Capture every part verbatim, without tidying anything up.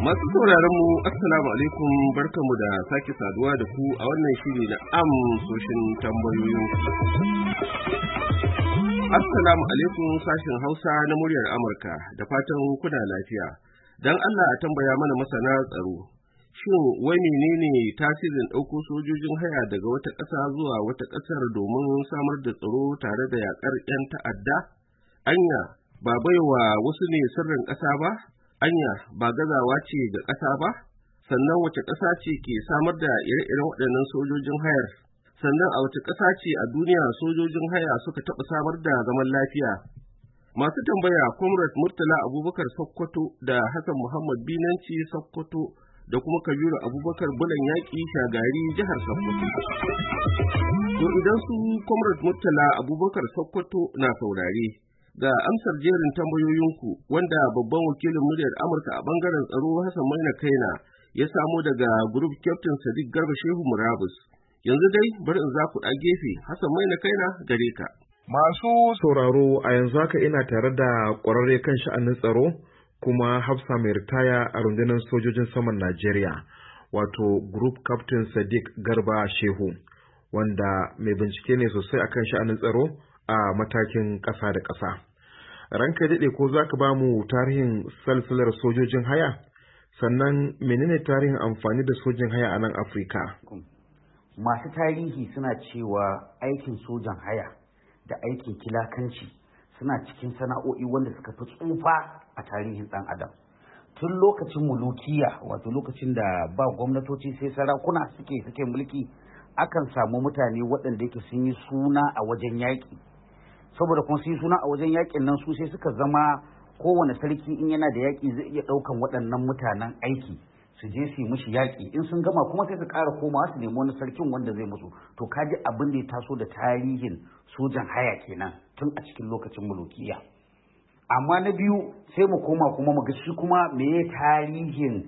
Masu sauraron mu assalamu alaikum, barkamu da sake saduwa da ku a wannan shiri na amsoshin tambayoyin. Assalamu alaikum sashin Hausa na muryar Amurka, da fatan kuna lafiya. Dan Allah a tambaya mana masana tsaro. Shin wai menene tasirin ɗauko sojojin haya daga wata ƙasa zuwa wata ƙasar domin samar da tsaro tare da yaƙar 'yan ta'adda? Anya ba baiwa wasu ne sirrin ƙasa ba? Anya ba gazawa ce ga ƙasa ba? Sannan wace ƙasa ce ke samar da ire-iren waɗannan sojojin hayar? Sannan a wace ƙasa ce a duniya sojojin haya suka taɓa samar da zaman lafiya? Masu tambaya Comrade Murtala Abubakar Sokoto da Hassan Muhammad Binanci Sokoto da kuma Kabiru Abubakar Bulan Yaƙi Shagari jihar Sokoto. To idan su Comrade Murtala Abubakar Sokoto na saurare, ga amsar jerin tambayoyinku wanda babban wakilin muryar Amurka a bangaren tsaro Hassan Maina Kaina ya samo daga Group Captain Sadiq Garba Shehu Murabus. Yanzu dai bari in za ku ɗa gefe, Hassan Maina Kaina gare ka. Masu sauraro, a yanzu haka ina tare da ƙwararre kan sha'anin tsaro kuma hafsa mai ritaya a rundunar sojojin saman Najeriya, wato Group Captain Sadiq Garba Shehu, wanda mai bincike ne sosai akan sha'anin tsaro a matakin ƙasa da ƙasa. Ranka daɗe, ko za ka ba mu tarihin salsalar sojojin haya? Sannan menene tarihin amfani da sojin haya a nan Afirka? Masu tarihi suna cewa aikin sojan haya da aikin kilakanci suna cikin sana'o'i wanda suka fi tsufa a tarihin ɗan adam. Tun lokacin mulukiya, wato lokacin da ba gwamnatoci sai sarakuna suke suke mulki, akan samu mutane waɗanda yake sun yi suna a wajen yaƙi. Saboda kuma sun yi suna a wajen yaƙin nan, su sai suka zama kowane sarki in yana da yaƙi zai iya ɗaukan waɗannan mutanen aiki su je su yi mishi yaƙi. In sun gama kuma sai su ƙara komawa su nemi wani sarkin wanda zai musu. To kaji abin da ya taso da tarihin sojan haya kenan tun a cikin lokacin mulukiya. Amma na biyu sai mu koma kuma mu ga shi kuma meye tarihin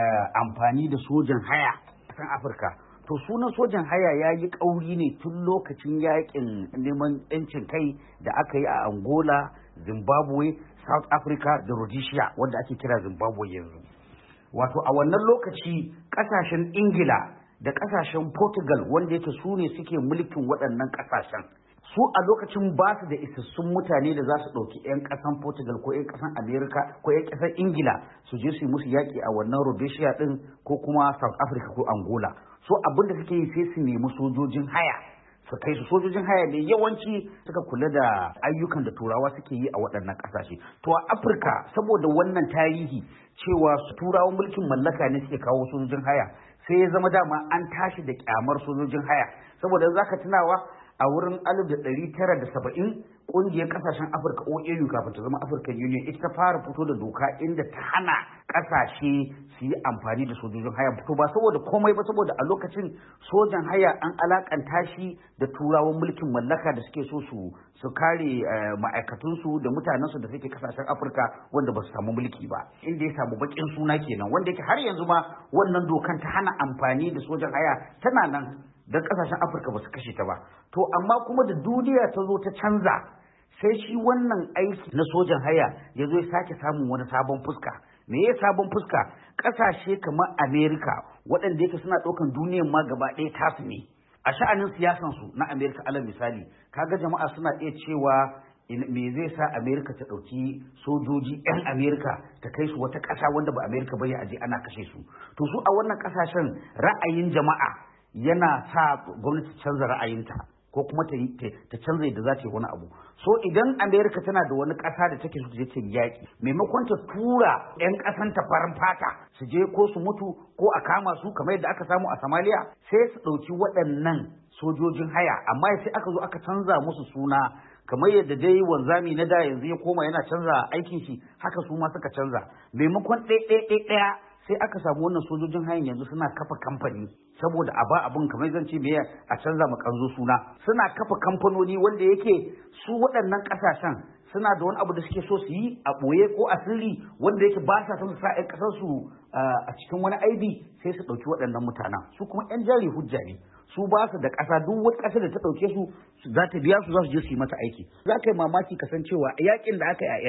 amfani da sojan haya a kan Afirka. To sunan sojan haya ya yi ƙauri ne tun lokacin yaƙin neman 'yancin kai da aka yi a Angola, Zimbabwe, South Africa da Rhodesia wanda ake kira Zimbabwe yanzu. Wato a wannan lokaci ƙasashen Ingila da ƙasashen Portugal wanda yake su ne suke mulkin waɗannan ƙasashen, su a lokacin ba su da isassun mutane da za su ɗauki 'yan ƙasan Portugal ko 'yan ƙasan Amerika ko 'yan ƙasan Ingila su je su yi musu yaƙi a wannan Rhodesia ɗin ko kuma South Africa ko Angola. So abin da suke yi sai su nemi sojojin haya su kai su. Sojojin haya ne yawanci suka kula da ayyukan da turawa suke yi a waɗannan ƙasashe. To a Afirka, saboda wannan tarihi cewa turawan mulkin mallaka ne suke kawo sojojin haya, sai ya zama dama an tashi da kyamar sojojin haya. Saboda za ka tunawa a wurin alif da ɗari tara da saba'in ƙungiyar ƙasashen Afirka O A U kafin ta zama African Union ita ta fara fito da doka inda ta hana ƙasashe su yi amfani da sojojin haya. To ba saboda komai ba, saboda a lokacin sojan haya an alakanta shi da turawan mulkin mallaka da suke so su su kare ma'aikatunsu da mutanensu da suke ƙasashen Afirka wanda ba su samu mulki ba, inda ya samu baƙin suna kenan, wanda yake har yanzu ma wannan dokan ta hana amfani da sojan haya tana nan don ƙasashen Afirka ba su kashe ta ba. To amma kuma da duniya ta zo ta canza, sai shi wannan aiki na sojan haya ya zo ya sake samun wani sabon fuska. Me ya sabon fuska? Ƙasashe kamar Amerika waɗanda yake suna ɗaukan duniyar ma gaba ɗaya tasu ne. A sha'anin siyasansu na Amerika alal misali, kaga jama'a suna iya cewa me zai sa Amerika ta ɗauki sojoji 'yan Amerika ta kai su wata ƙasa wanda ba Amerika ba ya aje ana kashe su. To su a wannan ƙasashen ra'ayin jama'a yana sa gwamnati canza ra'ayinta ko kuma ta ta canza yadda za ta yi wani abu. So idan Amerika tana da wani ƙasa da take so ta je ta yaƙi, maimakon ta tura 'yan ƙasan ta farin fata su je ko su mutu ko a kama su kamar yadda aka samu a Somalia, sai su ɗauki waɗannan sojojin haya, amma sai aka zo aka canza musu suna kamar yadda dai wanzami na da yanzu ya koma yana canza aikin shi, haka su ma suka canza. Maimakon ɗaya ɗaya sai aka samu wannan sojojin hayan yanzu suna kafa kamfani saboda a ba abun kamar zan ce me a canza ma kanzo suna, suna kafa kamfanoni wanda yake su waɗannan ƙasashen suna da wani abu da suke so su yi a ɓoye ko a sirri wanda yake ba sa son su sa 'yan ƙasar su a cikin wani aibi, sai su ɗauki waɗannan mutanen. Su kuma 'yan jari hujja ne, su ba su da ƙasa, duk wata ƙasa da ta ɗauke su za ta biya su, za su je su yi mata aiki. Za ka yi mamaki kasancewa a yakin da aka yi a Iraq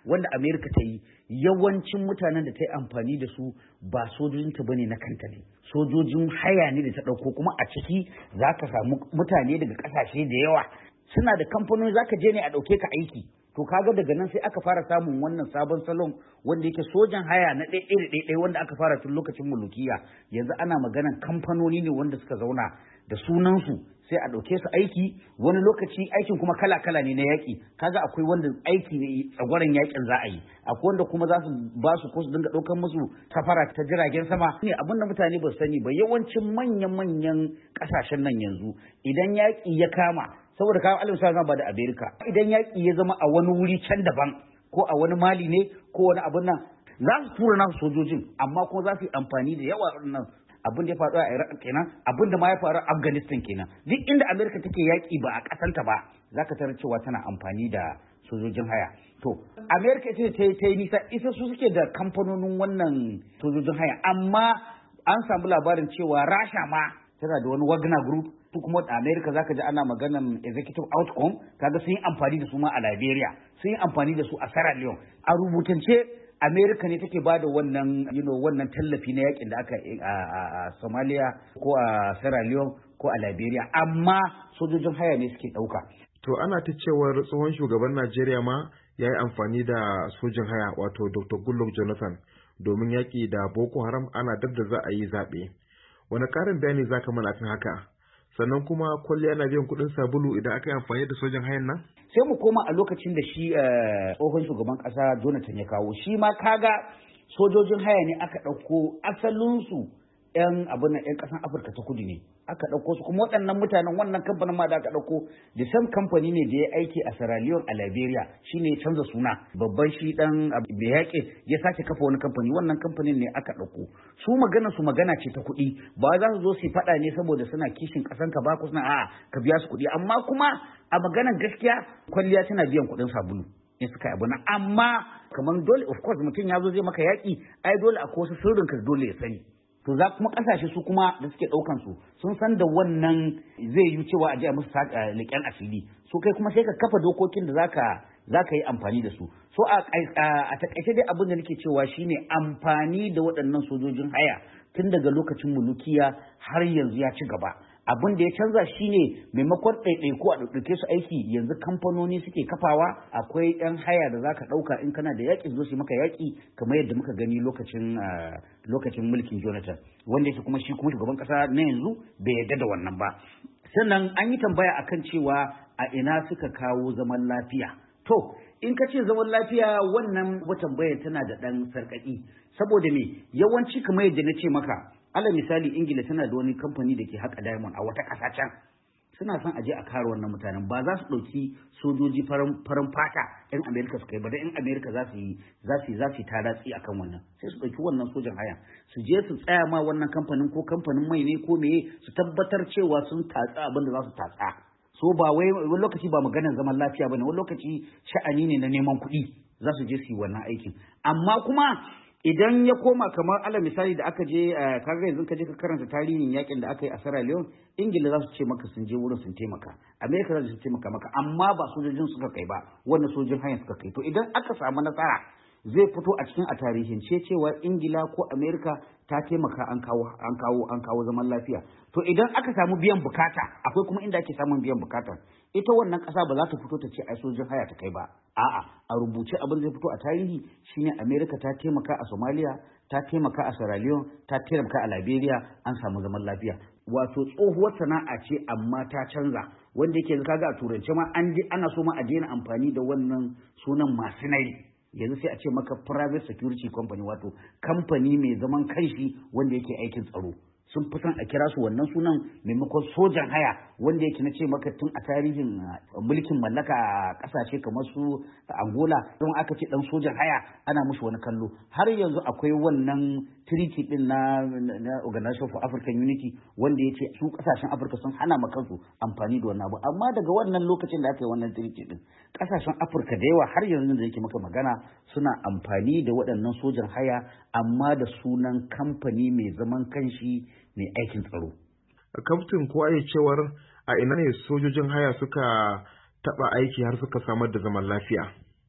wanda Amerika ta yi, yawancin mutanen da ta yi amfani da su ba sojojinta bane na kanta ne, sojojin haya ne da ta ɗauko, kuma a ciki za ka samu mutane daga ƙasashe da yawa suna da kamfanoni, za ka je ne a ɗauke ka aiki. To kaga daga nan sai aka fara samun wannan sabon salon wanda yake sojan haya na ɗaiɗai da ɗaiɗai wanda aka fara tun lokacin mulukiya. Yanzu ana maganan kamfanoni ne wanda suka zauna da sunansu sai a ɗauke su aiki, wani lokaci aikin kuma kala-kala ne na yaƙi. Kaga akwai wanda aiki ne tsagwaron yaƙin za a yi, akwai wanda kuma za su ba su ko su dinga ɗaukar musu safara ta jiragen sama. Ne abin da mutane ba su sani ba, yawancin manyan-manyan ƙasashen nan yanzu idan yaƙi ya kama, saboda kawo alim sa zan ba da Amerika, idan yaƙi ya zama a wani wuri can daban ko a wani Mali ne ko wani abin nan, za su tura nasu sojojin, amma kuma za su yi amfani da yawa nan. Abin da ya faru a Iraq kenan, abin da ma ya faru a Afghanistan kenan. Duk inda Amerika take yaƙi ba a ƙasanta ba, za ka tarar cewa tana amfani da sojojin haya. To, Amerika ita ta ta yi nisa, isa su suke da kamfanonin wannan sojojin haya, amma an samu labarin cewa Rasha ma tana da wani Wagner Group, su kuma da Amerika zaka ji ana maganan executive outcome, kaga sun yi amfani da su ma a Liberia, sun yi amfani da su a Sierra Leone. A rubutance Amerika ne take bada wannan you know wannan tallafi na yakin da aka a Somalia ko a Sierra Leone ko a Liberia, amma sojojin haya ne suke dauka. To ana ta cewar tsohon shugaban Najeriya ma ya yi amfani da sojin haya, wato Doctor Goodluck Jonathan, domin yaƙi da Boko Haram ana dab da za a yi zaɓe. Wani ƙarin bayani za ka mana kan haka? Sannan kuma kwalliya na biyan kuɗin sabulu idan aka yi amfani da sojan hayan nan? Sai mu koma a lokacin da shi tsohon shugaban ƙasa Jonathan ya kawo, shi ma kaga sojojin haya ne aka ɗauko, asalinsu 'yan abin nan 'yan ƙasan Afirka ta kudu ne aka ɗauko su, kuma waɗannan mutanen wannan kamfanin ma da aka ɗauko the same kamfani ne da ya aiki a Sierra Leone a Liberia, shi ne ya canza suna, babban shi ɗan da yaƙi ya sake kafa wani kamfani, wannan kamfanin ne aka ɗauko. Su magana su magana ce ta kuɗi, ba za su zo su faɗa ne saboda suna kishin ƙasan ka ba ku suna a'a ka biya su kuɗi, amma kuma a maganar gaskiya kwalliya tana biyan kuɗin sabulu in suka yi abu na, amma kamar dole of course mutum ya zo zai maka yaƙi, ai dole akwai wasu sirrin ka dole ya sani. To za kuma kasashe su kuma da suke daukan su sun san da wannan zai yi cewa a je a musu leƙen asiri, so kai kuma sai ka kafa dokokin da zaka zaka yi amfani da su. So a a takaice dai abin da nake cewa shine amfani da waɗannan sojojin haya tun daga lokacin mulukiya har yanzu ya ci gaba. Abin da ya canza shine maimakon ɗaiɗaiku a ɗauke su aiki, yanzu kamfanoni suke kafawa, akwai 'yan haya da zaka ɗauka in kana da yaƙi zo su maka yaƙi, kamar yadda muka gani lokacin lokacin mulkin Jonathan, wanda yake kuma shi kuma shugaban ƙasa na yanzu bai yarda da wannan ba. Sannan an yi tambaya akan cewa a ina suka kawo zaman lafiya. To in ka ce zaman lafiya, wannan wata tambaya tana da ɗan sarƙaƙi, saboda me yawanci kamar yadda na ce maka, alal misali Ingila tana da wani kamfani da ke haƙa diamond a wata ƙasa can, suna son aje a kare wannan mutanen, ba za su ɗauki sojoji farin fata yan Amerika su kai ba, da yan Amerika za su yi za su yi za su yi taratsi akan wannan, sai su ɗauki wannan sojan haya su je su tsaya ma wannan kamfanin ko kamfanin mai ne ko meye, su tabbatar cewa sun tatsa abin da za su tatsa. So ba wai wani lokaci ba maganar zaman lafiya bane, wani lokaci sha'ani ne na neman kuɗi, za su je su yi wannan aikin. Amma kuma idan ya koma kamar ala misali da aka je kaga yanzu ka je ka karanta tarihin yakin da aka yi a Sierra Leone, Ingila za su ce maka sun je wurin sun taimaka, Amerika za su taimaka maka, amma ba sojojin suka kai ba, wannan sojojin hanyar suka kai. To idan aka samu nasara zai fito a cikin a tarihince cewa Ingila ko Amerika ta taimaka an kawo an kawo an kawo zaman lafiya. To idan aka samu biyan bukata, akwai kuma inda ake samun biyan bukata, ita wannan ƙasa ba za ta fito ta ce ai sojojin haya ta kai ba, a'a a rubuce abin zai fito a tarihi shine Amerika ta taimaka a Somalia, ta taimaka a Sierra Leone, ta taimaka a Liberia, an samu zaman lafiya. Wato tsohuwar sana'a ce amma ta canza, wanda yake kaga a turance ma an ana so ma a daina amfani da wannan sunan mercenary, yanzu sai a ce maka private security company, wato kamfani mai zaman kanshi wanda yake aikin tsaro. Sun fi son a kira su wannan sunan maimakon sojan haya, wanda yake na ce maka tun a tarihin mulkin mallaka a kasashe kamar su Angola, don aka ce dan sojan haya ana mushi wani kallo. Har yanzu akwai wannan treaty din na, na Organization for African Unity, wanda ya ce su kasashen Afirka sun hana ma kansu amfani da wannan abu, amma daga wannan lokacin da aka yi wannan treaty din, kasashen Afirka da yawa har yanzu da yake maka magana suna amfani da waɗannan sojan haya, amma da sunan kamfani mai zaman kanshi mai aikin tsaro. Kaftin ko ai cewar a ina ne sojojin haya suka taɓa aiki har suka samar da zaman lafiya?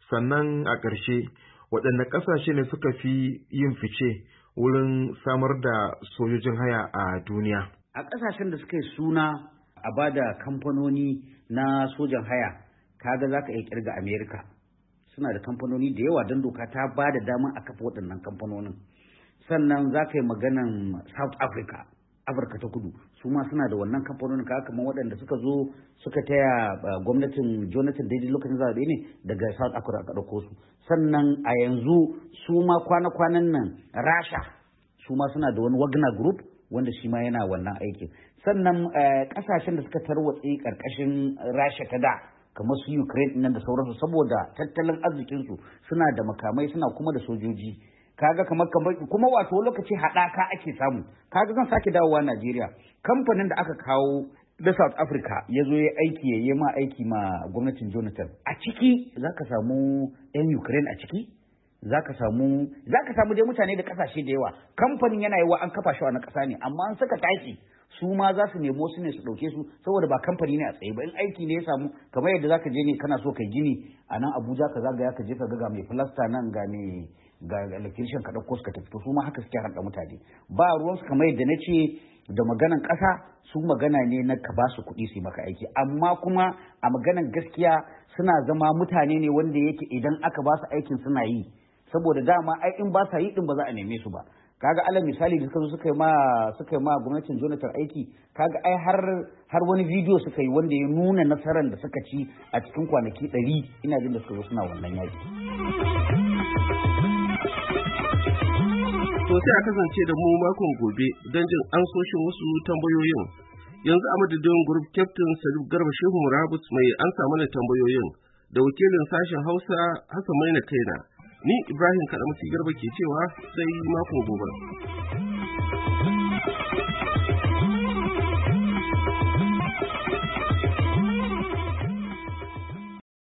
Sannan a ƙarshe, waɗanne ƙasashe ne suka fi yin fice wurin samar da sojojin haya a duniya? A ƙasashen da suka yi suna a ba da kamfanoni na sojan haya, kaga za ka iya kirga Amerika. Suna da kamfanoni da yawa don doka ta ba da damar a kafa waɗannan kamfanonin. Sannan za ka yi maganan South Africa, Afirka ta kudu, su ma suna da wannan kamfanonin, kaga kamar waɗanda suka zo suka taya gwamnatin Jonathan daidai lokacin zaɓe ne daga South Africa aka ɗauko su. Sannan a yanzu su ma kwana-kwanan nan Rasha, su ma suna da wani Wagner Group wanda shi ma yana wannan aikin. Sannan ƙasashen da suka tarwatse ƙarƙashin Rasha ta da, kamar su Ukraine nan da sauransu, saboda tattalin arzikinsu suna da makamai, suna kuma da sojoji. Kaga kamar kamar kuma wato lokaci haɗaka ake samu. Kaga zan sake dawowa Najeriya. Kamfanin da aka kawo da South Africa ya zo ya aiki ya yi ma aiki ma gwamnatin Jonathan. A ciki za ka samu 'yan Ukraine a ciki, za ka samu za ka samu dai mutane da kasashe da yawa. Kamfanin yana yiwa an kafa shi a na ƙasa ne, amma an saka taki su ma za su nemo su ne su ɗauke su, saboda ba kamfani ne a tsaye ba. In aiki ne ya samu, kamar yadda za ka je ne kana so kai gini a nan Abuja ka zagaya ka je ka ga mai filasta nan ga mai ga electrician ka ɗauko su ka tafi, su ma haka suke harɗa mutane. Ba ruwansu, kamar yadda na ce da maganan ƙasa, su magana ne na ka ba su kuɗi su yi maka aiki, amma kuma a maganan gaskiya suna zama mutane ne wanda yake idan aka ba su aikin suna yi, saboda dama ai in ba sa yi din ba za a neme su ba. Kaga alal misali da suka zo suka yi ma suka yi ma gwamnatin Jonathan aiki, kaga ai har har wani bidiyo suka yi wanda ya nuna nasarar da suka ci a cikin kwanaki ɗari, ina jin da suka zo suna wannan yaki. To sai a kasance da mu makon gobe don jin ansoshin wasu tambayoyin. Yanzu a madadin Group Captain Sadiq Garba Shehu Murabus mai ansa mana tambayoyin da wakilin sashen Hausa Hassan Maina Kaina. Ni Ibrahim Kalamasi Garba ke cewa sai makon gobe.